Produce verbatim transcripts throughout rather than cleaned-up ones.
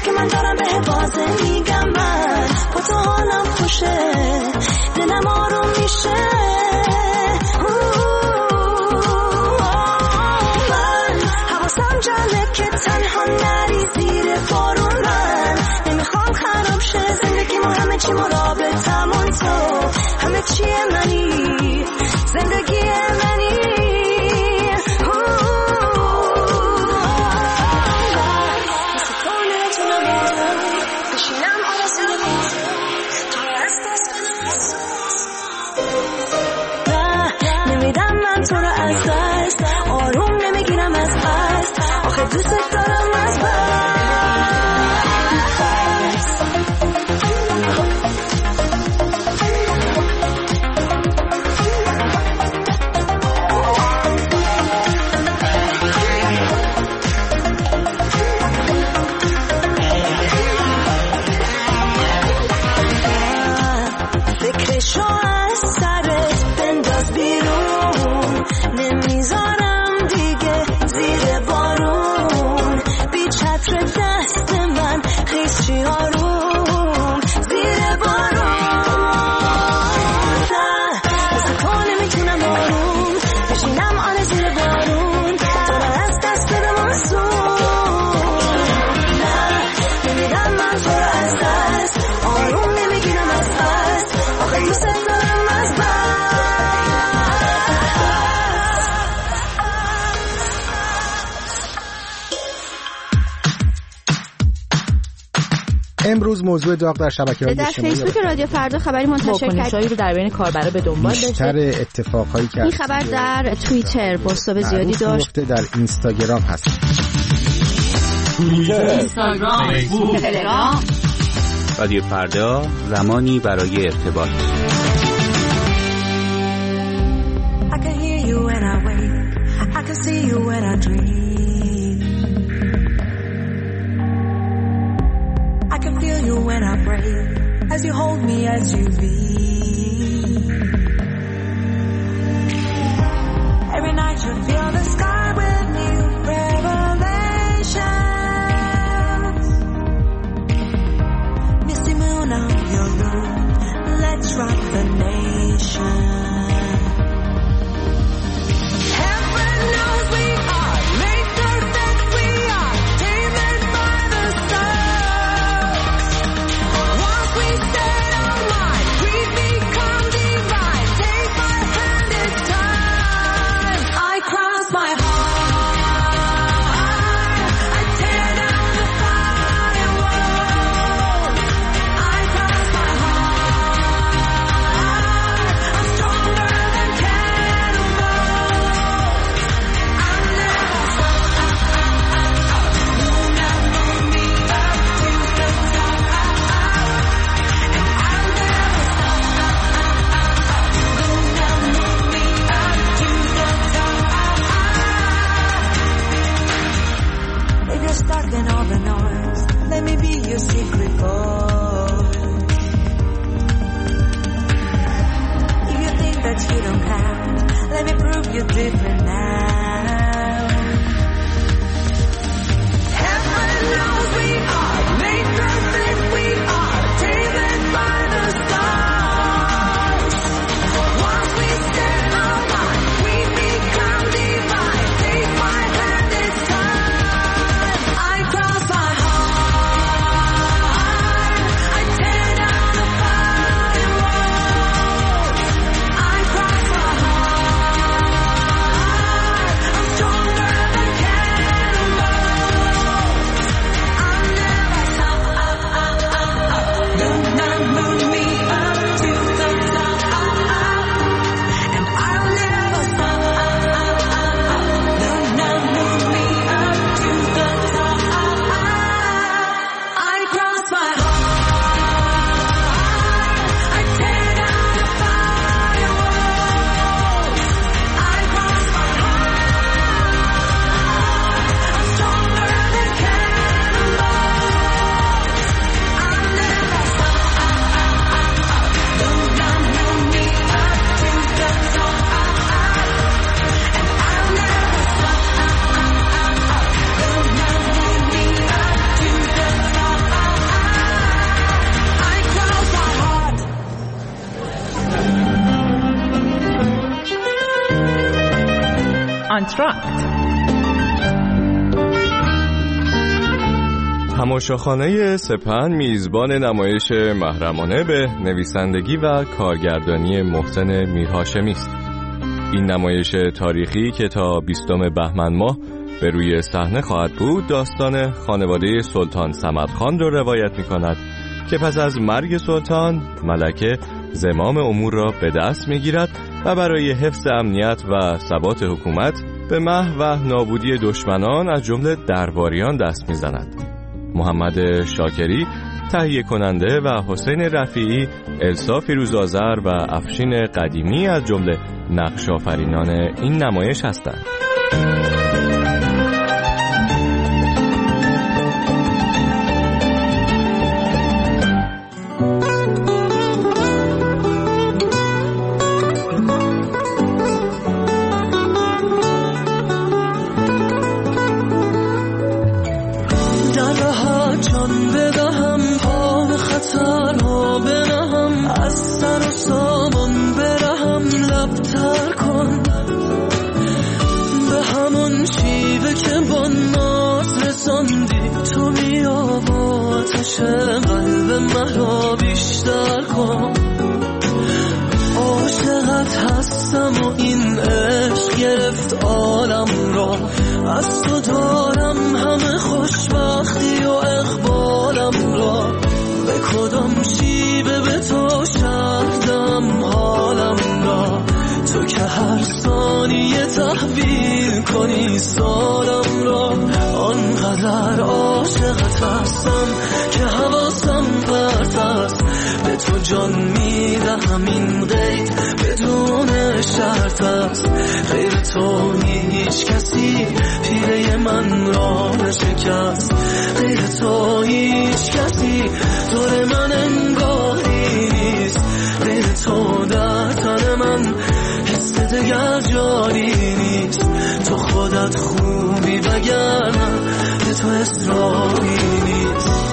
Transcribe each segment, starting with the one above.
که من دارم به بازه میگم من با تو حالم خوشه دلم آروم میشه من حواسم جمعه که تنها نری زیر بارون من نمیخوام خراب شه زندگیمو همه چی مرابطمون تو همه چیه منی زندگی منی تو رو از دست آروم نمیگیرم از قصد آخه دوست دارم از فکرشو از سرت بنداز بیرون نمیذارم دیگه زیر بارون بی چتر دست من خیز چی آروم زیر بارون مثل تو نمیتونم آروم بشینم آن زیر بارون تو رو از دست بدم آسون نه نمیدم من تو رو از دست آروم نمیگیرم از قصد آخه دوست دارم از بس امروز موضوع داغ در شبکه‌های اجتماعی در فیسبوک رادیو فردا خبری منتشر کرد رو در بین کاربرا به دنبال داشته. بیشتر اتفاقایی که این خبر در توییتر پست زیادی داشت. در اینستاگرام هست. توییتر، اینستاگرام، فیسبوک، تلگرام. رادیو فردا زمانی برای ارتباط. I can hear you when I wake. I can see you when I dream. I can feel you when I break. As you hold me as you leave. Every night you feel the sky with new revelations. Misty moon of your room. Let's rock the nation. آنتراکت. تماشاخانه سپهن میزبان نمایش محرمانه به نویسندگی و کارگردانی محسن میرهاشمی است. این نمایش تاریخی که تا بیستم بهمن ماه به روی صحنه خواهد بود، داستان خانواده سلطان صمدخان را روایت می کند که پس از مرگ سلطان، ملکه زمام امور را به دست می گیرد و برای حفظ امنیت و ثبات حکومت به محو و نابودی دشمنان از جمله درباریان دست می زند. محمد شاکری تهیه کننده و حسین رفیعی، السا فیروزآذر و افشین قدیمی از جمله نقش آفرینان این نمایش هستند. قلب مرا بیشتر کن، عاشقت هستم و این عشق گرفت عالم را، از تو دارم همه خوشبختی و اقبالم را، به کدام شیوه به تو شردم حالم را، تو که هر ثانیه تحویل کنی سالم را، آنقدر عاشقت هستم که حواسم پرت است، به تو جان میدهم این قید بدون شرط است، غیر تو هیچ کسی پیله من را نشکست، غیر تو هیچ کسی دور من انگاری نیست، غیر تو در تن من حس دگر جاری نیست، تو خودت خوبی وگرنه به تو اصراری نیست.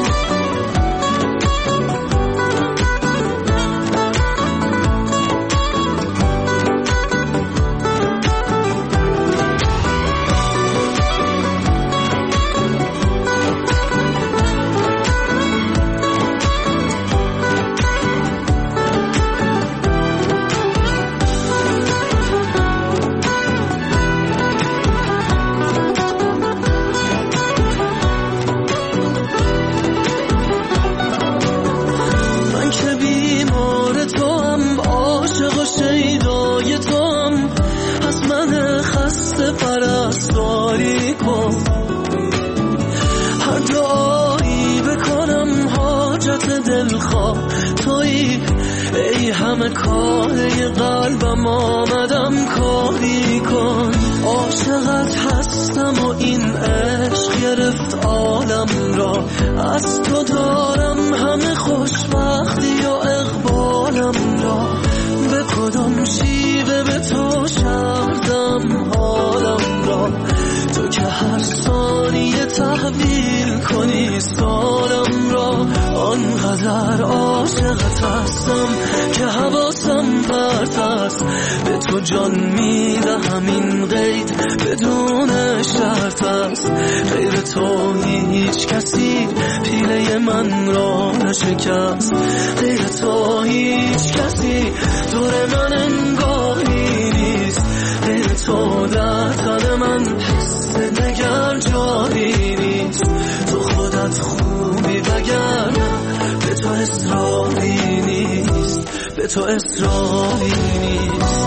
همه کاره قلبم آمدم کاری کن، عاشقت هستم و این عشق گرفت عالم را، از تو دارم همه خوشبختی و اقبالم را، به کدام شیوه به تو شردم حالم را، تو که هر ثانیه تحویل کنی سالم را، آنقدر عاشقت هستم که حواسم پرت است، به تو جان میدهم این قید بدون شرط است، غیر تو هیچ کسی پیله من را نشکست، غیر تو هیچ کسی دور من انگاری نیست، غیر تو در تن من حس دگر جاری نیست، تو خودت خوبی وگرنه به تو اصراری نیست، به تو اصراری نیست.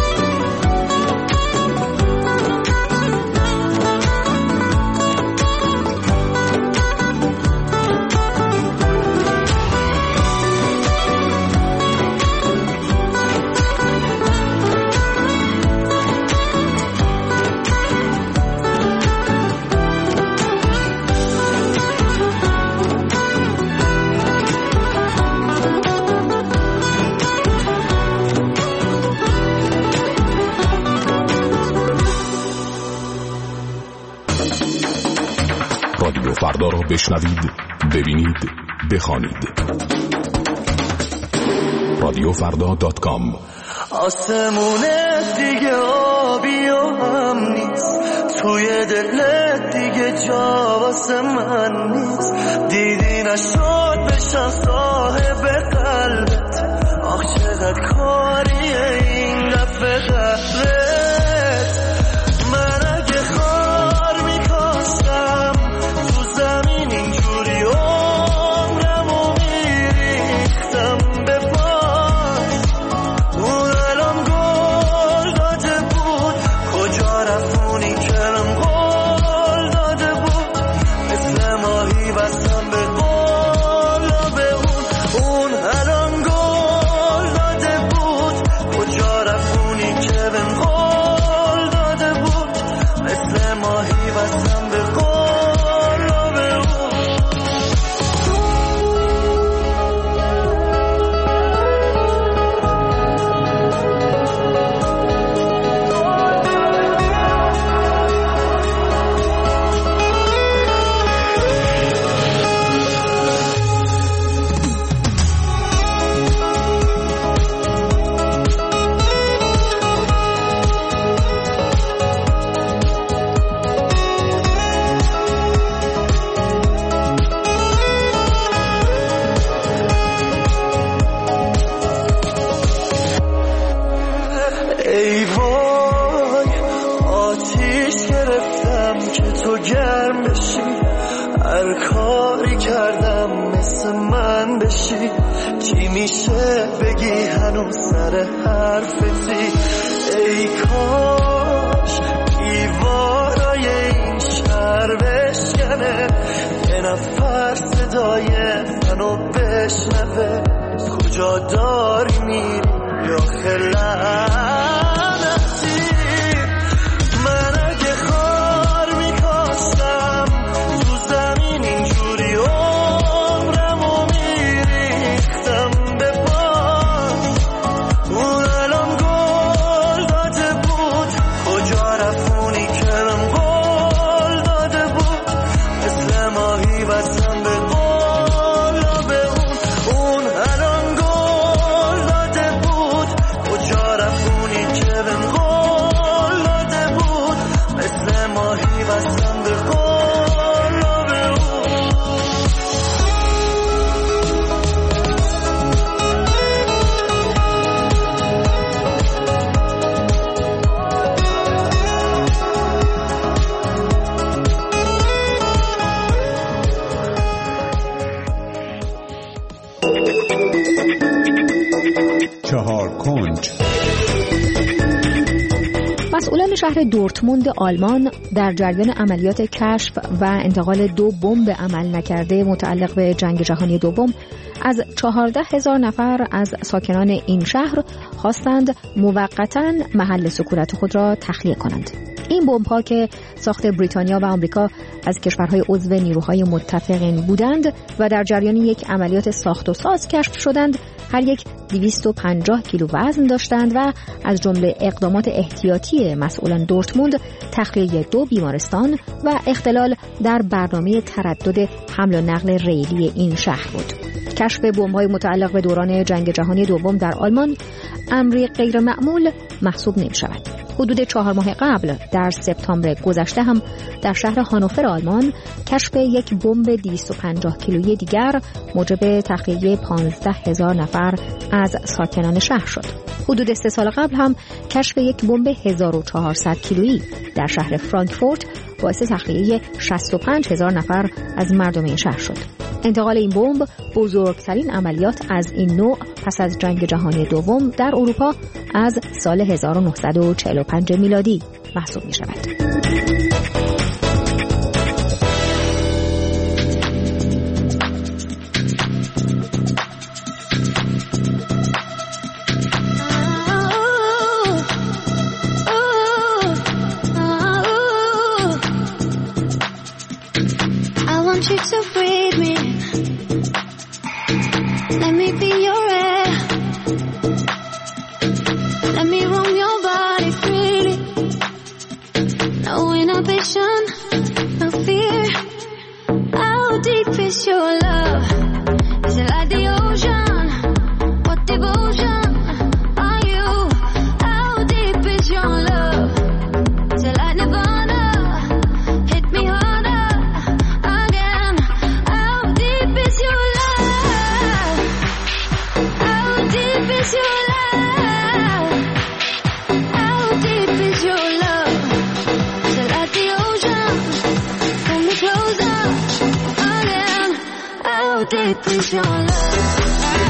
فردا را بشنوید، ببینید، بخوانید. رادیو فردا دات کام. آسمونه دیگه آبی و هم نیست، توی دلت دیگه جا واسه من نیست. دیدی نشد بشم صاحب قلبت، آخ چقدر کاریه این دفعه قلبت. من اگه خار میکاشتم تو زمین اینجوری عمرمو میریختم به پاس، اون الان گل داده بود، کجا رفونی کرم گل داده بود، مثل ماهی بستم به قول به اون، اون الان گل داده بود، کجا رفونی کرم گل داده بود، مثل ماهی بستم به قول به اون. ای وای آتیش گرفتم که تو گرم بشی، هر کاری کردم مثل من بشی، چی میشه بگی هنوز سر حرفتی. ای کاش دیوارای این شهر بشکنه، یه نفر صدای منو بشنوه، کجا داری میری یا خلعنتی. من اگه خار میکاشتم تو زمین اینجوری عمرمو میریختم به پاس، اون الان گل داده بود، کجا رفونی کرم گل داده بود، مثل ماهی بستم به قول به اون، اون الان گل داده بود، کجا رفونی کرم گل داده بود، مثل ماهی بستم به قول به اون. چهار کنج. مسئولان شهر دورتموند آلمان در جریان عملیات کشف و انتقال دو بمب عمل نکرده متعلق به جنگ جهانی دوم از چهارده هزار نفر از ساکنان این شهر خواستند موقتاً محل سکونت خود را تخلیه کنند. این بمب‌ها که ساخت بریتانیا و آمریکا از کشورهای عضو نیروهای متفقین بودند و در جریان یک عملیات ساخت و ساز کشف شدند، هر یک دویست و پنجاه کیلو وزن داشتند و از جمله اقدامات احتیاطی مسئولان دورتموند تخلیه دو بیمارستان و اختلال در برنامه تردد حمل و نقل ریلی این شهر بود. کشف بمب‌های متعلق به دوران جنگ جهانی دوم در آلمان امری غیر معمول محسوب نمی‌شود. حدود چهار ماه قبل در سپتامبر گذشته هم در شهر هانوفر آلمان کشف یک بمب دویست و پنجاه کیلویی دیگر موجب تخلیه پانزده هزار نفر از ساکنان شهر شد. حدود سه سال قبل هم کشف یک بمب هزار و چهارصد کیلویی در شهر فرانکفورت باعث تخلیه شصت و پنج هزار نفر از مردم این شهر شد. انتقال این بمب بزرگترین عملیات از این نوع پس از جنگ جهانی دوم در اروپا از سال هزار و نهصد و چهل و پنج میلادی محسوب می شود. You to breathe me, let me be your air, let me roam your body freely, no inhibition, no fear. How deep is your love? Is it like the ocean? What devotion are you? How deep is your love?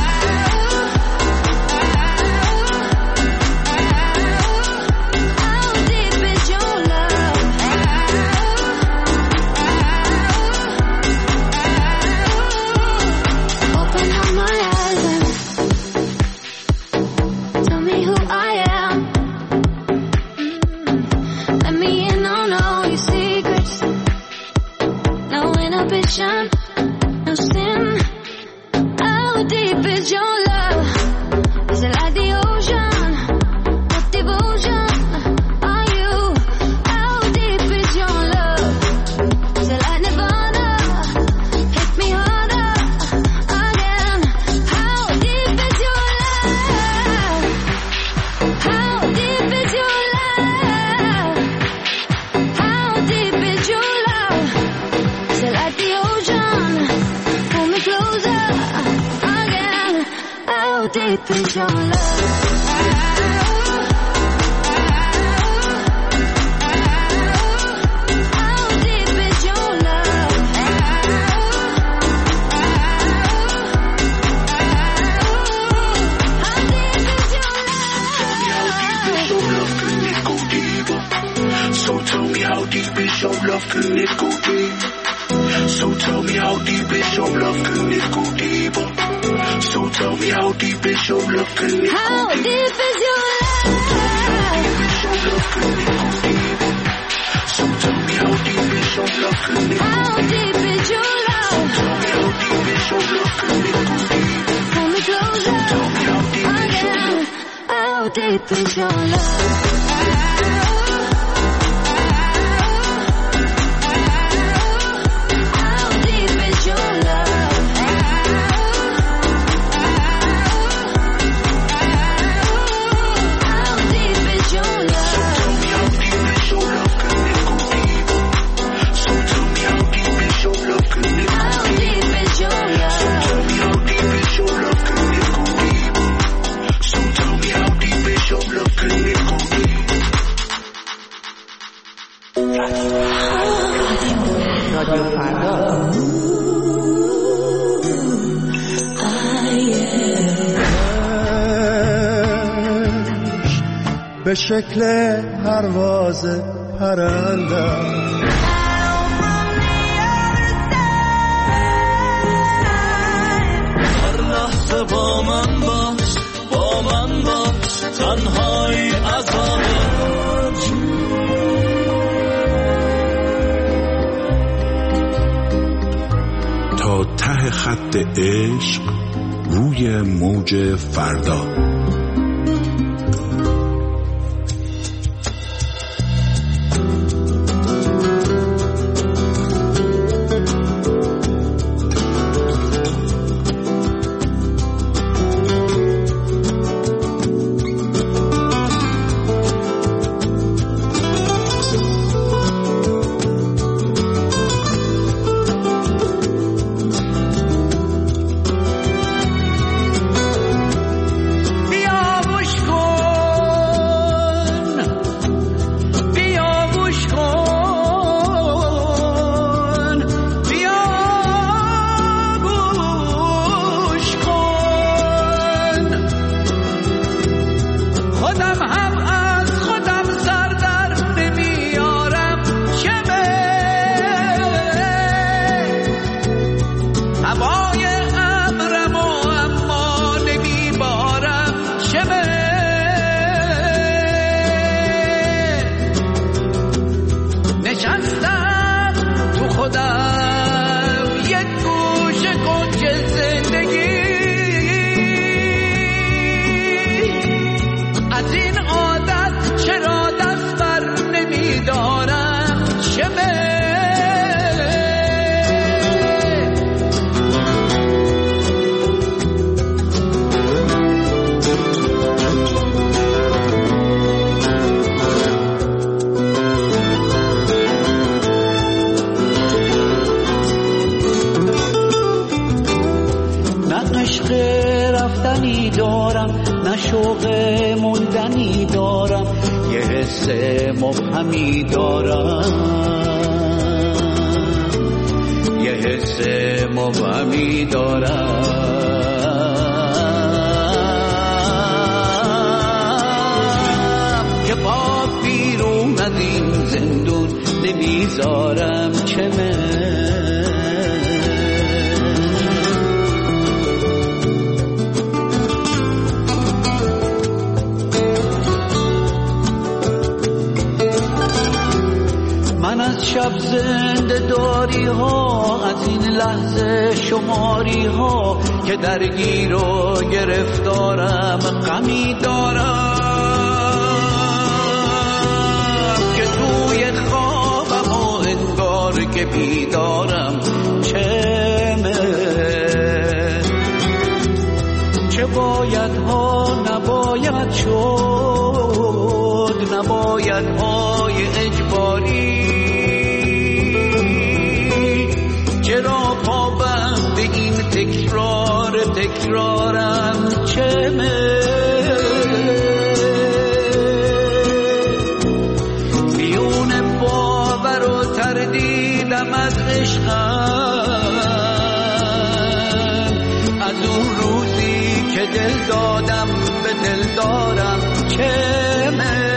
No sin. How deep is your love? Is it like the ocean? What devotion are you? How deep is your love? Is it like Nirvana? Hit me harder again. How deep is your love? How deep is your love? How deep is your love? Is it like the ocean? Pull me closer again. How deep is your love? How deep is your love? How deep is your love? So tell me how deep is your love, can it go deep? So tell me how deep is your love, can it go deeper? So tell me how deep is your love, can it go deeper? How deep is your love? So tell me how deep is your love, can it go How deeper? deep is your love? Tell me how deep is your love, can it go deeper? Pull me closer Tell me how deep is your again. love. How deep is your love? How deep is your love? How deep is your love? Tell me how deep is your love, can it go deeper? So tell me how deep is your love, can it go How deep is your love? Tell me how deep is your love, can it go deeper? So tell me how deep is your love, can it go deeper? رادیو فردا. به شکل پرواز پرنده هر لحظه با من باش، با من باش، تنهایی عذابه. تا ته خط عشق روی موج فردا. مبهمی دارم، یه حس مبهمی دارم که پا بیرون از این زندون نمیذارم چمه من از شب زنده داری ها، از این لحظه شماری ها که درگیر و گرفتارم غمی دارم که توی خوابم و انگار که بیدارم چمه چه باید ها نباید شد نباید های اجباری چرا پابند این تکرار تکرارم چمه بیون باور و تردیدم از عشقم از اون روزی که دل دادم به دل دارم چمه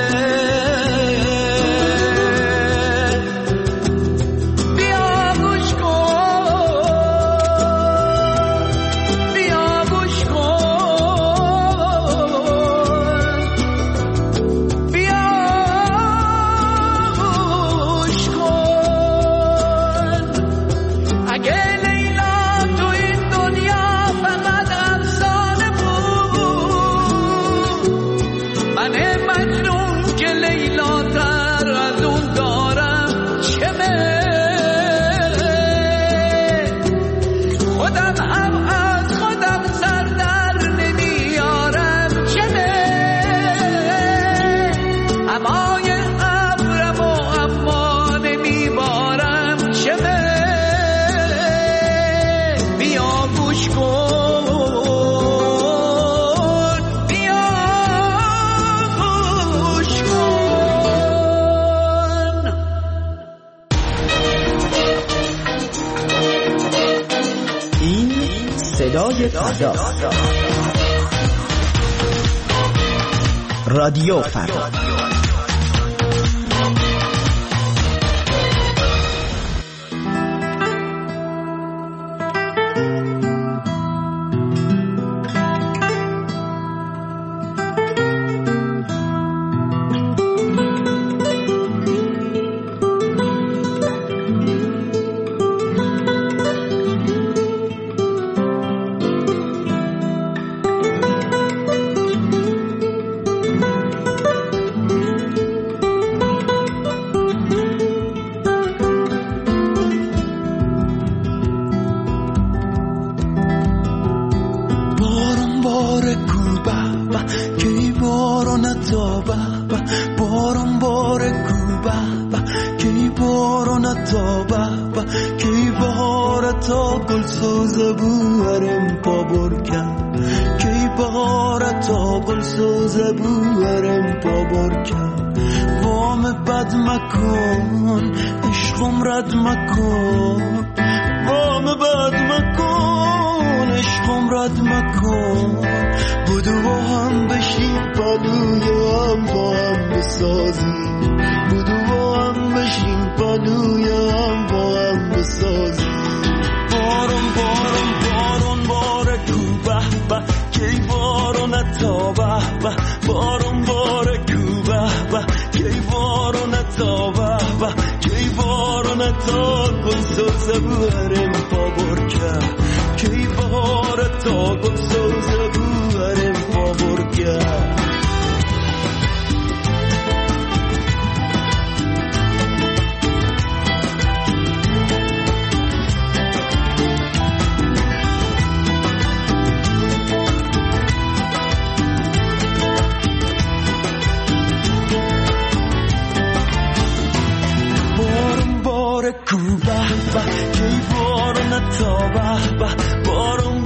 رادیو فردا. بارون